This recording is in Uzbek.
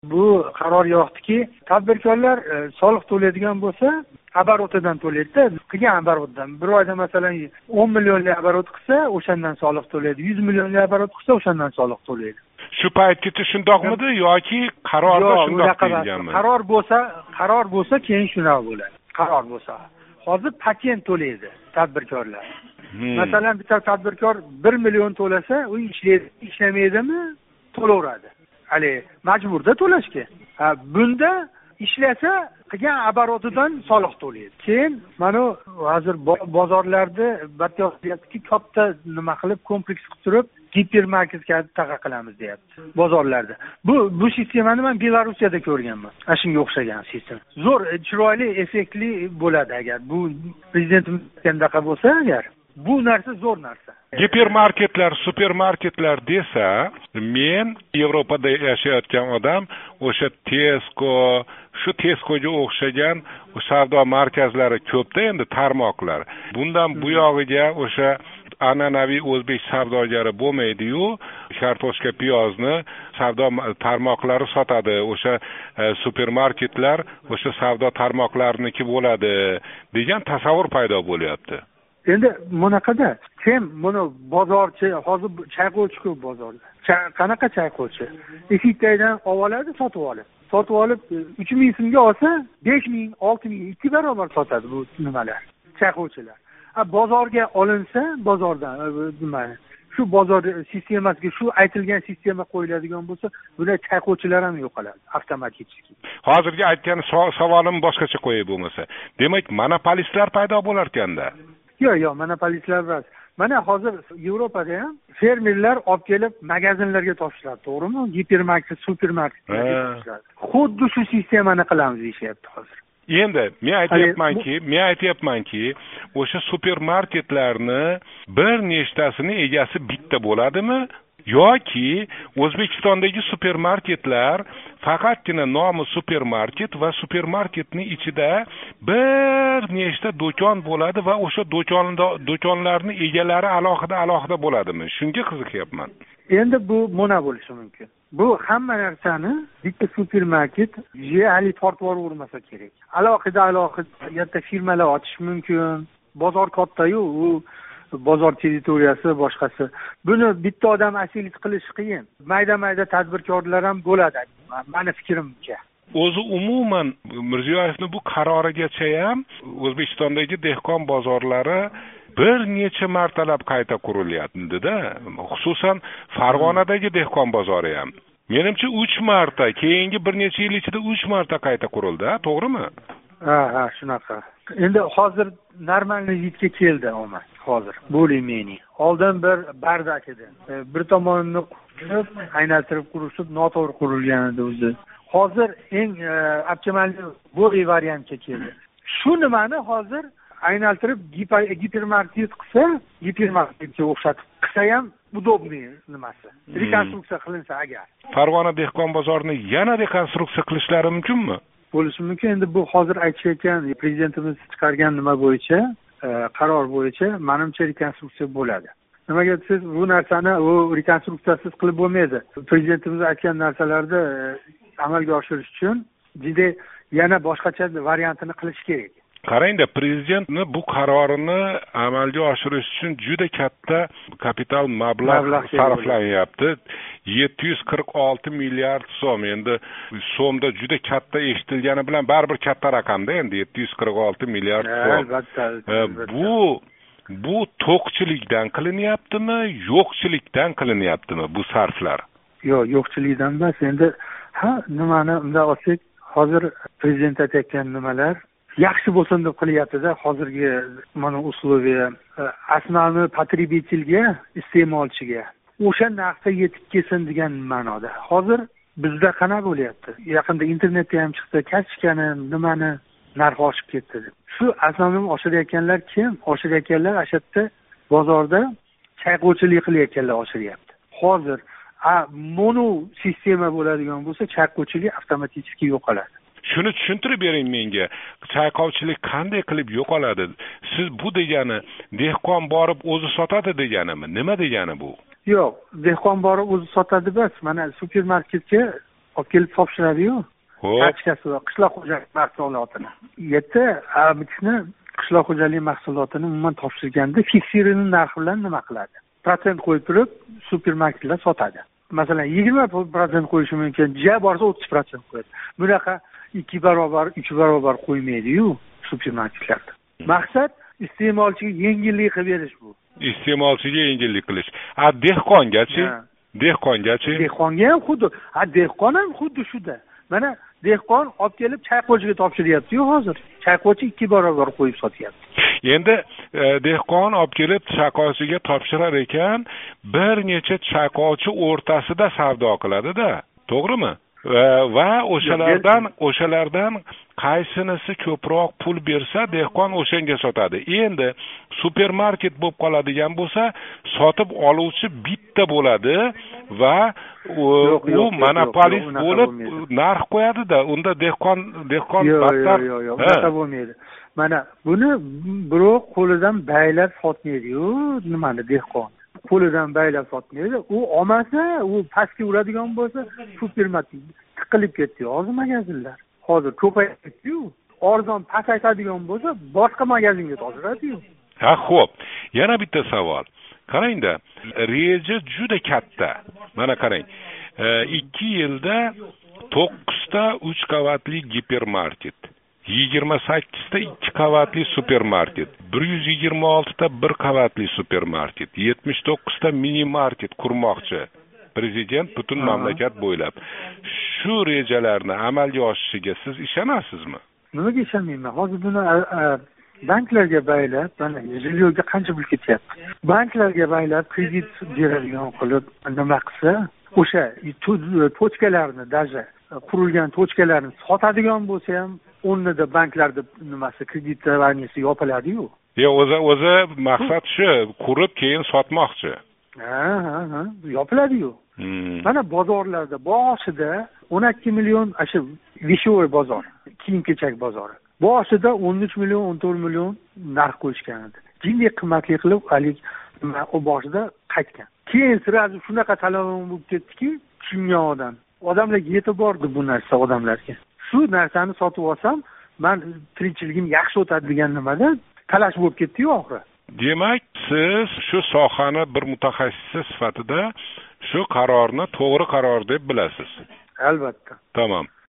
bu qaror yoqdiki, tadbirkorlar soliq to'laydigan bo'lsa, оборотdan to'laydi-da, qilgan оборотdan. Bir oyda masalan 10 millionlik оборот qilsa, o'shandan soliq to'laydi. 100 millionlik оборот qilsa, o'shandan soliq to'laydi. Shu paytgacha shundoqmidi yoki qarorda shundoq deyilganmi? Qaror bo'lsa, keyin shunaqa bo'ladi. Qaror bo'lsa. Hozir patent to'laydi tadbirkorlar. Masalan, bitta tadbirkor 1 million to'lasa, u ishlamaydimi? To'laveradi. Hali majburda to'lashga. Bunda ishlasa, qilgan обороtidan soliq to'laydi. Keyin mana hozir bozorlarda barchasi katta nima qilib kompleks qilib turib, gipermarketga taqa qilamiz deyapti bozorlarda. Bu sistemani men Belarusiyada ko'rganman. Shunga o'xshagan sistema. Zo'r, chiroyli, effektli bo'ladi agar bu prezidentimiz aytgandaqa bo'lsa agar. Bu narsa zo'r narsa. Gipermarketlar, supermarketlar desa, men Yevropada yashayotgan odam o'sha Tesco, shu Tescoga o'xshagan savdo markazlari ko'pda endi tarmoqlar. Bundan bu yog'iga o'sha an'anaviy o'zbek savdogari bo'lmaydi-yu, kartoshka, piyozni savdo tarmoqlari sotadi. O'sha supermarketlar o'sha savdo tarmoqlariniki bo'ladi degan tasavvur paydo bo'lyapti. Endi bunaqada kim buni bozorchi, hozir chayqovchi ko'p bozorda. Qanaqa chayqovchi? Eshikdan oladi, sotib oladi. Sotib olib 3000 so'mga olsa, 5000, 6000 ikki barobar sotadi bu nimalar, chayqovchilar. Bozorga olinsa, bozordan nima? Shu bozor sistemasiga shu aytilgan sistema qo'yiladigan bo'lsa, bular chayqovchilar ham yo'qoladi avtomatik. Hozirgi aytgan savolim boshqacha qo'yib bo'lmasa, demak, monopolistlar paydo bo'lar ekanda. Yo'q, monopolistlar emas. Mana hozir Yevropada ham fermerlar olib kelib magazinlarga topshiradi, to'g'rimi? Gipermarket, supermarketlarga topshiradi. Xuddi shu sistemani qilamiz deyapti hozir. Endi men aytayapmanki, o'sha supermarketlarni bir nechtasini egasi bitta bo'ladimi? Yoki O'zbekistondagi supermarketlar faqatgina nomi supermarket va supermarketning ichida bir nechta do'kon bo'ladi va o'sha do'konlarning egalari alohida bo'ladimi? Shunga qiziqyapman. Endi bu mona bo'lishi mumkin. Bu hamma narsani bitta supermarket hali tortib yubormasa kerak. Alohida katta firmalar ochish mumkin. Bozor katta-yu, u bozor territoriyasi boshqasi. Buni bitta odam asiliy qilish qiyin. Mayda tadbirkorlar ham bo'ladi, meni fikrimcha. O'zi umuman Mirziyoyevning bu qarorigacha ham O'zbekistondagi dehqon bozorlari bir necha martalab qayta qurilyapti-da. Xususan Farg'onadagi dehqon bozori ham. Menimcha 3 marta, keyingi bir necha yil ichida 3 marta qayta qurildi, to'g'rimi? Ha, shunaqa. Endi hozir normallikka keldi omad. Hozir bo'limeni. Oldin bir bardak edi. Bir tomonini qurib, aylantirib qurishib, noto'g'ri qurilgan edi o'zi. Hozir eng optimal bo'li variantga keldi. Shu nimani hozir aylantirib gipermarket qilsa, gipermarketga o'xshatib qilsa ham udobniy nimasi. Rekonstruksiya qilinsa agar. Farg'ona dehqon bozorini yana rekonstruksiya qilishlari mumkinmi? Bo'lishi mumkin. Endi bu hozir aytayotgan prezidentimiz chiqargan nima bo'yicha, qaror bo'yicha menimcha rekonstruksiya bo'ladi. Nimaga siz bu narsani rekonstruksiyasiz qilib bo'lmaydi. Prezidentimiz aytgan narsalarni amalga oshirish uchun juda yana boshqacha variantini qilish kerak. Qarangda, prezidentni bu qarorini amalga oshirish uchun juda katta kapital mablag' sarflanyapti. 746 milliard so'm. Endi so'mda juda katta eshitilgani bilan baribir katta raqamda endi 746 milliard so'm. Albatta. Bu to'qchilikdan qilinyaptimi, yo'qchilikdan qilinyaptimi bu sarflar? Yo'q, yo'qchilikdan emas. Endi nimani unda olsak, hozir prezident aytgan nimalar yaxshi bo'lsin deb qilyapti-da, hozirgi mana uslubiy asnani potrебительga, iste'molchiga o'sha narxga yetib kelsin degan ma'noda. Hozir bizda qanaqa bo'lyapti? Yaqinda internetda ham chiqdi, kartoshkani nimani narxi oshib ketdi deb. Shu asnoning oshirayotganlar kim? Oshirayotganlar ashadda bozorda chayqovchilik qilayotganlar oshiryapti. Hozir mono sistema bo'ladigan bo'lsa, chayqovchilik avtomatik yo'qoladi. Shuni tushuntirib bering menga. Chayqovchilik qanday qilib yo'qoladi? Siz bu degani dehqon borib o'zi sotadi deganimi? Nima degani bu? Yo'q, dehqon borib o'zi sotadi emas. Mana supermarketga olib kelib topshiradi-yu. Xo'p. Kartochkasi va qishloq xo'jaligi mahsulotini. Yerda bitkini qishloq xo'jaligi mahsulotini umuman topshirganda fiksirованный narx bilan nima qiladi? Protsent qo'yib turib supermarketlar sotadi. Masalan, 20% qo'yishi mumkin, ja borsa 30% qo'yadi. Bunaqa 2 barobar, 3 barobar qo'ymaydi-yu supermarketlarda. Maqsad iste'molchiga yengillik qilib berish bu. Iste'molchiga yengillik qilish. Dehqongachi? Dehqongachi? Dehqonga ham xuddi, dehqon ham xuddi shuda. Mana dehqon olib kelib chayqovchiga topshiryapti-yu hozir. Chayqovchi 2 barobar qo'yib sotyapti. Endi dehqon olib kelib chayqovchiga topshirar ekan, bir necha chayqovchi o'rtasida savdo qiladi-da, to'g'rimi? Va o'shalardan qaysinisi ko'proq pul bersa, dehqon o'shanga sotadi. Endi supermarket bo'lib qoladigan bo'lsa, sotib oluvchi bitta bo'ladi va u monopolist bo'lib narx qo'yadi-da. Unda dehqon battar. Yo'q, unaqa bo'lmaydi. Mana buni birov qo'lidan baylab sotmaydi-yu, nimani dehqon. Qo'lidan baylab sotmaydi. U olmasa, u pastga uradigan bo'lsa, supermarket tiqilib ketdi. Hozir magazinlar. Hozir ko'payib ketdi-yu. Arzon pasaytadigan bo'lsa, boshqa magazinga topshiradi-yu. Ha, xo'p. Yana bitta savol. Qarangda, reja juda katta. Mana qarang. 2 yilda 9 ta 3 qavatli gipermarket, 28 ta 2 qavatli supermarket, 126 ta 1 qavatli supermarket, 79 ta mini market qurmoqchi. Prezident butun mamlakat bo'ylab. Shu rejalarni amalga oshishiga siz ishonasizmi? Nimaga ishonmayman? Hozir buni banklarga baylab, mana jilyoga qancha pul ketyapti. Banklarga baylab kredit beradigan qilib nima qilsa, o'sha tochkalarni, даже qurilgan tochkalarni sotadigan bo'lsa ham, o'rnida banklarda nimasi kreditlaniyasi yopiladi-yu. O'zi maqsad shu, qurib keyin sotmoqchi. Ha, yopiladi-yu. Mana bozorlarda boshida 12 million, shu Vishovoy bozor, kiyim-kechak bozori. Boshida 13 million, 14 million narx qo'yishgan edi. Jinday qimmatli qilib, hali u boshida qaytgan. Keyin sirasi shunaqa talab bo'lib ketdiki, kimyodan. Odamlarga yetib bordi bu narsa odamlarga. Shu narsani sotib olsam, men tirikchiligim yaxshi o'tadi degan nimada talash bo'lib ketdi-yu oxiri. Demak, siz shu sohani bir mutaxassisi sifatida shu qarorni to'g'ri qaror deb bilasiz. Albatta. Tamam.